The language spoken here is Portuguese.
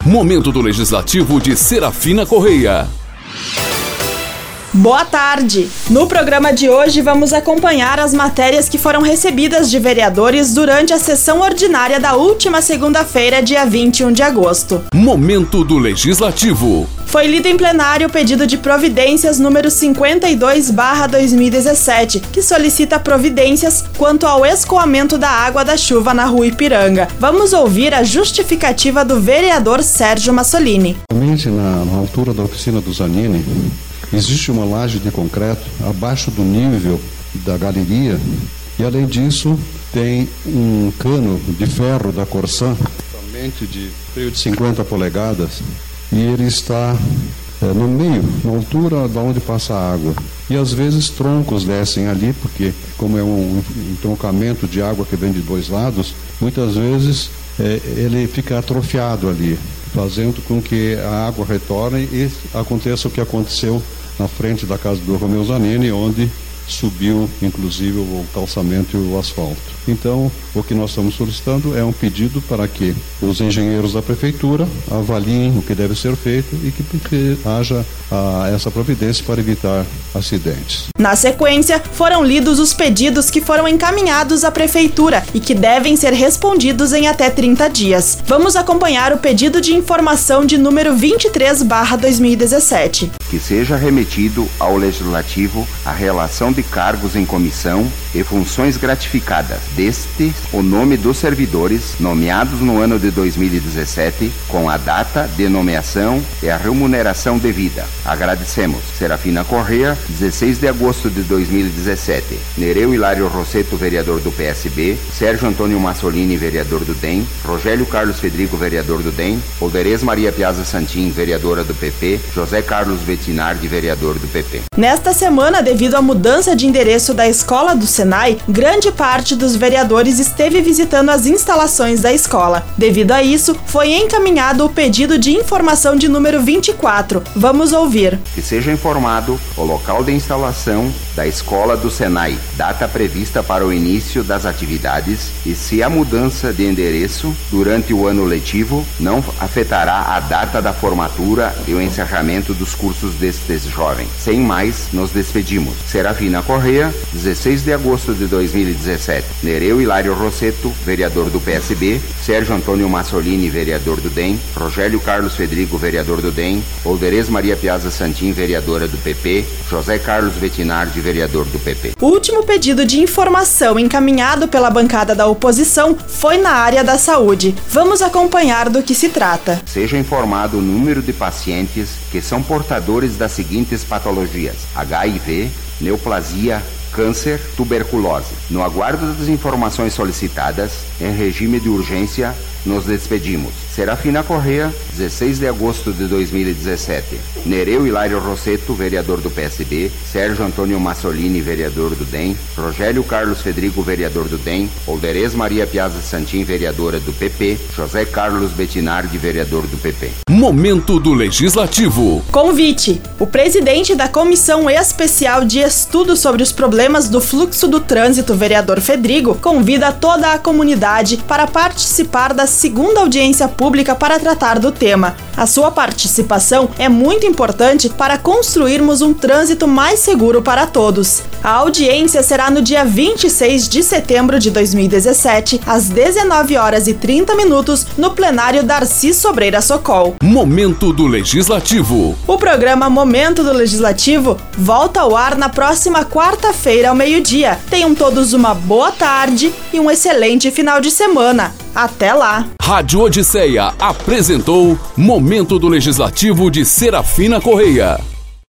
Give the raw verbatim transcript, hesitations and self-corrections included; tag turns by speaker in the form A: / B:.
A: Momento do Legislativo de Serafina Correia.
B: Boa tarde! No programa de hoje vamos acompanhar as matérias que foram recebidas de vereadores durante a sessão ordinária da última segunda-feira, dia vinte e um de agosto.
A: Momento do Legislativo.
B: Foi lido em plenário o pedido de providências número cinquenta e dois barra dois mil e dezessete, que solicita providências quanto ao escoamento da água da chuva na rua Ipiranga. Vamos ouvir a justificativa do vereador Sérgio Massolini.
C: Realmente, na, na altura da oficina do Zanini, existe uma laje de concreto abaixo do nível da galeria e, além disso, tem um cano de ferro da Corsan, somente de freio de cinquenta polegadas, e ele está é, no meio, na altura de onde passa a água. E às vezes troncos descem ali, porque como é um entroncamento de água que vem de dois lados, muitas vezes é, ele fica atrofiado ali, fazendo com que a água retorne e aconteça o que aconteceu na frente da casa do Romeu Zanini, onde subiu inclusive o calçamento e o asfalto. Então, o que nós estamos solicitando é um pedido para que os engenheiros da prefeitura avaliem o que deve ser feito e que, que haja ah, essa providência para evitar acidentes.
B: Na sequência, foram lidos os pedidos que foram encaminhados à prefeitura e que devem ser respondidos em até trinta dias. Vamos acompanhar o pedido de informação de número vinte e três barra dois mil e dezessete.
D: Que seja remetido ao Legislativo a relação de cargos em comissão e funções gratificadas, deste o nome dos servidores nomeados no ano de dois mil e dezessete, com a data de nomeação e a remuneração devida. Agradecemos. Serafina Correia, dezesseis de agosto de dois mil e dezessete. Nereu Hilário Rossetto, vereador do P S B. Sérgio Antônio Massolini, vereador do D E M. Rogélio Carlos Federico, vereador do D E M. Olderez Maria Piazza Santin, vereadora do P P. José Carlos Bettinardi, vereador do P P.
B: Nesta semana, devido à mudança de endereço da escola do Senai, grande parte dos vereadores esteve visitando as instalações da escola. Devido a isso, foi encaminhado o pedido de informação de número vinte e quatro. Vamos ouvir.
D: Que seja informado o local de instalação da escola do Senai, data prevista para o início das atividades e se a mudança de endereço durante o ano letivo não afetará a data da formatura e o encerramento dos cursos destes jovens. Sem mais, nos despedimos. Serafina Correia, dezesseis de agosto de dois mil e dezessete. Nereu Hilário Rossetto, vereador do P S B. Sérgio Antônio Massolini, vereador do D E M. Rogélio Carlos Federico, vereador do D E M. Olderez Maria Piazza Santin, vereadora do P P. José Carlos Bettinardi, vereador do P P.
B: O último pedido de informação encaminhado pela bancada da oposição foi na área da saúde. Vamos acompanhar do que se trata.
D: Seja informado o número de pacientes que são portadores das seguintes patologias: H I V, neoplasia, câncer, tuberculose. No aguardo das informações solicitadas, em regime de urgência, nos despedimos. Serafina Correia, dezesseis de agosto de dois mil e dezessete. Nereu Hilário Rossetto, vereador do P S B. Sérgio Antônio Massolini, vereador do D E M. Rogélio Carlos Federico, vereador do D E M. Olderez Maria Piazza Santin, vereadora do P P. José Carlos Bettinardi, vereador do P P.
A: Momento do Legislativo.
B: Convite. O presidente da Comissão Especial de Estudo sobre os Problemas do Fluxo do Trânsito, vereador Fedrigo, convida toda a comunidade para participar da segunda audiência pública para tratar do tema. A sua participação é muito importante para construirmos um trânsito mais seguro para todos. A audiência será no dia vinte e seis de setembro de dois mil e dezessete, às dezenove horas e trinta minutos, no plenário Darcy Sobreira Socol.
A: Momento do Legislativo.
B: O programa Momento do Legislativo volta ao ar na próxima quarta-feira ao meio-dia. Tenham todos uma boa tarde e um excelente final de semana. Até lá!
A: Rádio Odisseia apresentou Momento do Legislativo de Serafina Correia.